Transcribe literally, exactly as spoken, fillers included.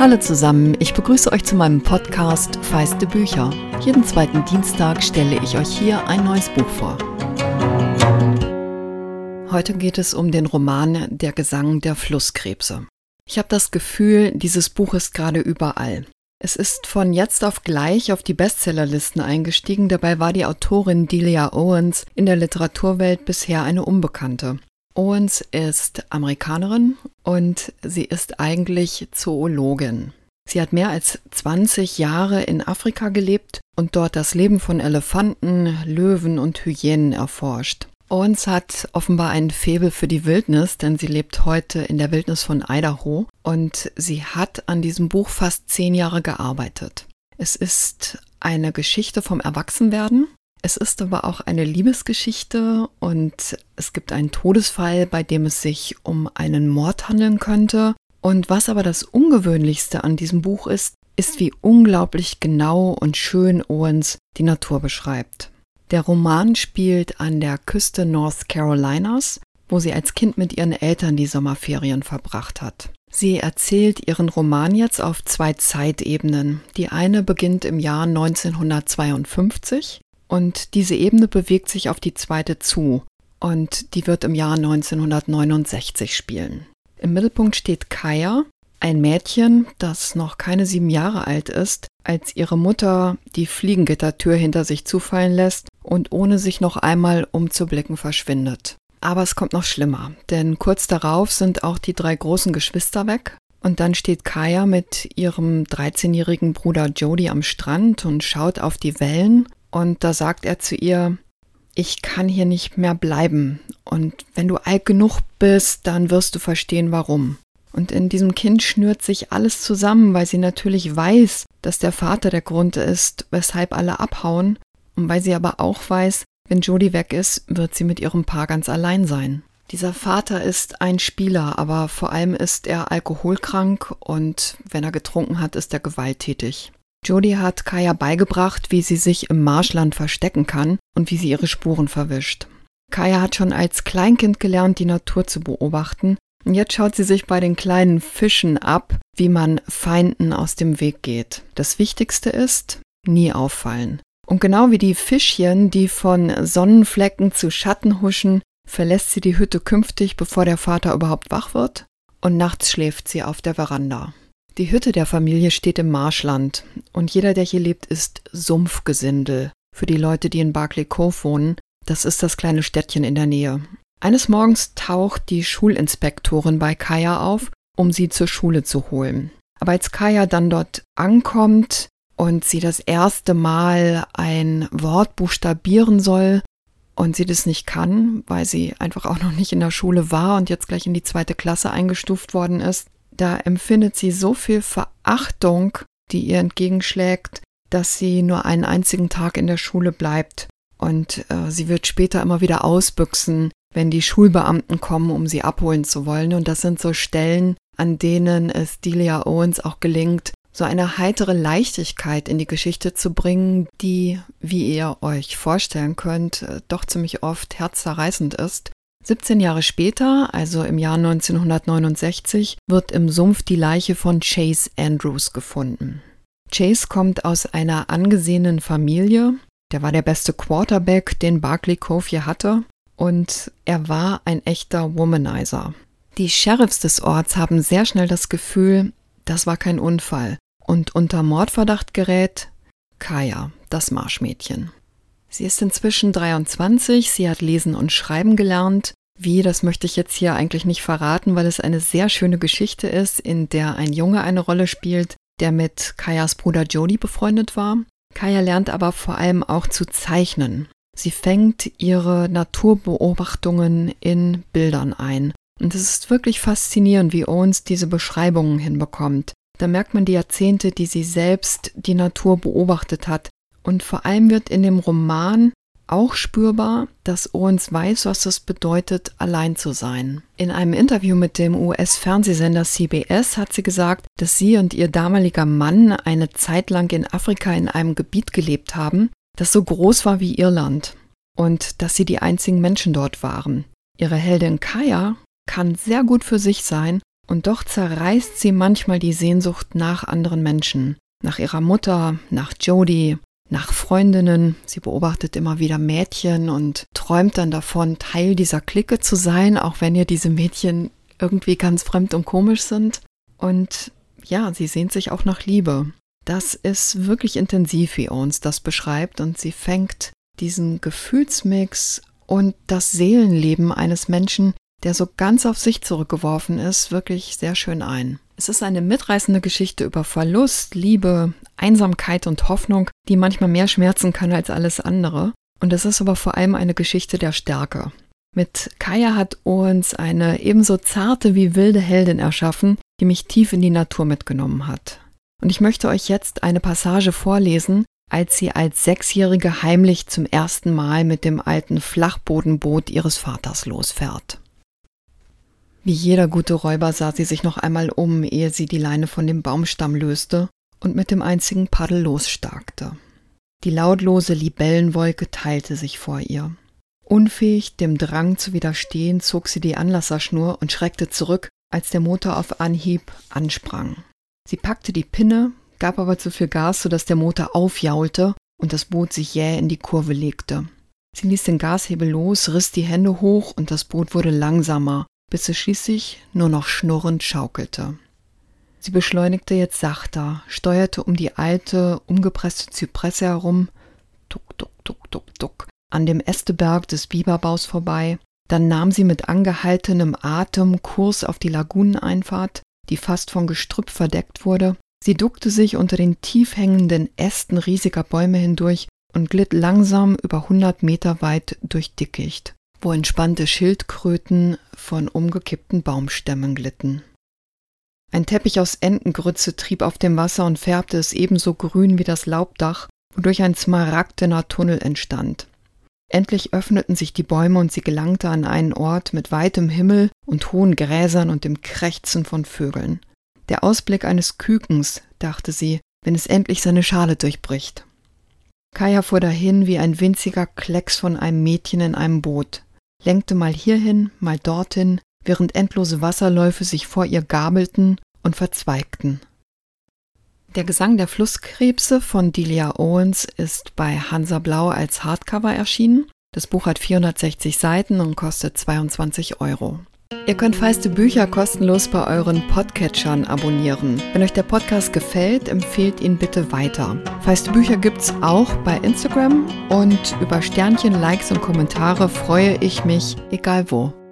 Hallo zusammen, ich begrüße euch zu meinem Podcast Feiste Bücher. Jeden zweiten Dienstag stelle ich euch hier ein neues Buch vor. Heute geht es um den Roman Der Gesang der Flusskrebse. Ich habe das Gefühl, dieses Buch ist gerade überall. Es ist von jetzt auf gleich auf die Bestsellerlisten eingestiegen, dabei war die Autorin Delia Owens in der Literaturwelt bisher eine Unbekannte. Owens ist Amerikanerin und sie ist eigentlich Zoologin. Sie hat mehr als zwanzig Jahre in Afrika gelebt und dort das Leben von Elefanten, Löwen und Hyänen erforscht. Owens hat offenbar ein Faible für die Wildnis, denn sie lebt heute in der Wildnis von Idaho und sie hat an diesem Buch fast zehn Jahre gearbeitet. Es ist eine Geschichte vom Erwachsenwerden. Es ist aber auch eine Liebesgeschichte und es gibt einen Todesfall, bei dem es sich um einen Mord handeln könnte. Und was aber das Ungewöhnlichste an diesem Buch ist, ist, wie unglaublich genau und schön Owens die Natur beschreibt. Der Roman spielt an der Küste North Carolinas, wo sie als Kind mit ihren Eltern die Sommerferien verbracht hat. Sie erzählt ihren Roman jetzt auf zwei Zeitebenen. Die eine beginnt im Jahr neunzehnhundertzweiundfünfzig. Und diese Ebene bewegt sich auf die zweite zu und die wird im Jahr neunzehnhundertneunundsechzig spielen. Im Mittelpunkt steht Kaya, ein Mädchen, das noch keine sieben Jahre alt ist, als ihre Mutter die Fliegengittertür hinter sich zufallen lässt und ohne sich noch einmal umzublicken verschwindet. Aber es kommt noch schlimmer, denn kurz darauf sind auch die drei großen Geschwister weg und dann steht Kaya mit ihrem dreizehnjährigen Bruder Jody am Strand und schaut auf die Wellen. Und da sagt er zu ihr, ich kann hier nicht mehr bleiben und wenn du alt genug bist, dann wirst du verstehen, warum. Und in diesem Kind schnürt sich alles zusammen, weil sie natürlich weiß, dass der Vater der Grund ist, weshalb alle abhauen und weil sie aber auch weiß, wenn Jody weg ist, wird sie mit ihrem Paar ganz allein sein. Dieser Vater ist ein Spieler, aber vor allem ist er alkoholkrank und wenn er getrunken hat, ist er gewalttätig. Jody hat Kaya beigebracht, wie sie sich im Marschland verstecken kann und wie sie ihre Spuren verwischt. Kaya hat schon als Kleinkind gelernt, die Natur zu beobachten und jetzt schaut sie sich bei den kleinen Fischen ab, wie man Feinden aus dem Weg geht. Das Wichtigste ist, nie auffallen. Und genau wie die Fischchen, die von Sonnenflecken zu Schatten huschen, verlässt sie die Hütte künftig, bevor der Vater überhaupt wach wird und nachts schläft sie auf der Veranda. Die Hütte der Familie steht im Marschland und jeder, der hier lebt, ist Sumpfgesindel. Für die Leute, die in Barclay Cove wohnen, das ist das kleine Städtchen in der Nähe. Eines Morgens taucht die Schulinspektorin bei Kaya auf, um sie zur Schule zu holen. Aber als Kaya dann dort ankommt und sie das erste Mal ein Wort buchstabieren soll und sie das nicht kann, weil sie einfach auch noch nicht in der Schule war und jetzt gleich in die zweite Klasse eingestuft worden ist, da empfindet sie so viel Verachtung, die ihr entgegenschlägt, dass sie nur einen einzigen Tag in der Schule bleibt. Und äh, sie wird später immer wieder ausbüchsen, wenn die Schulbeamten kommen, um sie abholen zu wollen. Und das sind so Stellen, an denen es Delia Owens auch gelingt, so eine heitere Leichtigkeit in die Geschichte zu bringen, die, wie ihr euch vorstellen könnt, doch ziemlich oft herzzerreißend ist. siebzehn Jahre später, also im Jahr neunzehnhundertneunundsechzig, wird im Sumpf die Leiche von Chase Andrews gefunden. Chase kommt aus einer angesehenen Familie. Der war der beste Quarterback, den Barclay Cove je hatte. Und er war ein echter Womanizer. Die Sheriffs des Orts haben sehr schnell das Gefühl, das war kein Unfall. Und unter Mordverdacht gerät Kaya, das Marschmädchen. Sie ist inzwischen dreiundzwanzig, sie hat lesen und schreiben gelernt. Wie, das möchte ich jetzt hier eigentlich nicht verraten, weil es eine sehr schöne Geschichte ist, in der ein Junge eine Rolle spielt, der mit Kayas Bruder Jody befreundet war. Kaya lernt aber vor allem auch zu zeichnen. Sie fängt ihre Naturbeobachtungen in Bildern ein. Und es ist wirklich faszinierend, wie Owens diese Beschreibungen hinbekommt. Da merkt man die Jahrzehnte, die sie selbst die Natur beobachtet hat. Und vor allem wird in dem Roman auch spürbar, dass Owens weiß, was es bedeutet, allein zu sein. In einem Interview mit dem U S-Fernsehsender C B S hat sie gesagt, dass sie und ihr damaliger Mann eine Zeit lang in Afrika in einem Gebiet gelebt haben, das so groß war wie Irland und dass sie die einzigen Menschen dort waren. Ihre Heldin Kaya kann sehr gut für sich sein Und doch zerreißt sie manchmal die Sehnsucht nach anderen Menschen, nach ihrer Mutter, nach Jodie, nach Freundinnen. Sie beobachtet immer wieder Mädchen und träumt dann davon, Teil dieser Clique zu sein, auch wenn ihr diese Mädchen irgendwie ganz fremd und komisch sind. Und ja, sie sehnt sich auch nach Liebe. Das ist wirklich intensiv, wie Owens das beschreibt, und sie fängt diesen Gefühlsmix und das Seelenleben eines Menschen, der so ganz auf sich zurückgeworfen ist, wirklich sehr schön ein. Es ist eine mitreißende Geschichte über Verlust, Liebe, Einsamkeit und Hoffnung, die manchmal mehr schmerzen kann als alles andere. Und es ist aber vor allem eine Geschichte der Stärke. Mit Kaya hat Owens eine ebenso zarte wie wilde Heldin erschaffen, die mich tief in die Natur mitgenommen hat. Und ich möchte euch jetzt eine Passage vorlesen, als sie als Sechsjährige heimlich zum ersten Mal mit dem alten Flachbodenboot ihres Vaters losfährt. Wie jeder gute Räuber sah sie sich noch einmal um, ehe sie die Leine von dem Baumstamm löste und mit dem einzigen Paddel losstarkte. Die lautlose Libellenwolke teilte sich vor ihr. Unfähig, dem Drang zu widerstehen, zog sie die Anlasserschnur und schreckte zurück, als der Motor auf Anhieb ansprang. Sie packte die Pinne, gab aber zu viel Gas, sodass der Motor aufjaulte und das Boot sich jäh in die Kurve legte. Sie ließ den Gashebel los, riss die Hände hoch und das Boot wurde langsamer, bis es schließlich nur noch schnurrend schaukelte. Sie beschleunigte jetzt sachter, steuerte um die alte, umgepresste Zypresse herum, tuck, tuck, tuck, tuck, tuck, an dem Ästeberg des Biberbaus vorbei. Dann nahm sie mit angehaltenem Atem Kurs auf die Laguneneinfahrt, die fast von Gestrüpp verdeckt wurde. Sie duckte sich unter den tief hängenden Ästen riesiger Bäume hindurch und glitt langsam über hundert Meter weit durch Dickicht, wo entspannte Schildkröten von umgekippten Baumstämmen glitten. Ein Teppich aus Entengrütze trieb auf dem Wasser und färbte es ebenso grün wie das Laubdach, wodurch ein smaragdener Tunnel entstand. Endlich öffneten sich die Bäume und sie gelangte an einen Ort mit weitem Himmel und hohen Gräsern und dem Krächzen von Vögeln. Der Ausblick eines Kükens, dachte sie, wenn es endlich seine Schale durchbricht. Kaya fuhr dahin wie ein winziger Klecks von einem Mädchen in einem Boot, lenkte mal hierhin, mal dorthin, während endlose Wasserläufe sich vor ihr gabelten und verzweigten. Der Gesang der Flusskrebse von Delia Owens ist bei Hansa Blau als Hardcover erschienen. Das Buch hat vierhundertsechzig Seiten und kostet zweiundzwanzig Euro. Ihr könnt Feiste Bücher kostenlos bei euren Podcatchern abonnieren. Wenn euch der Podcast gefällt, empfehlt ihn bitte weiter. Feiste Bücher gibt's auch bei Instagram und über Sternchen, Likes und Kommentare freue ich mich, egal wo.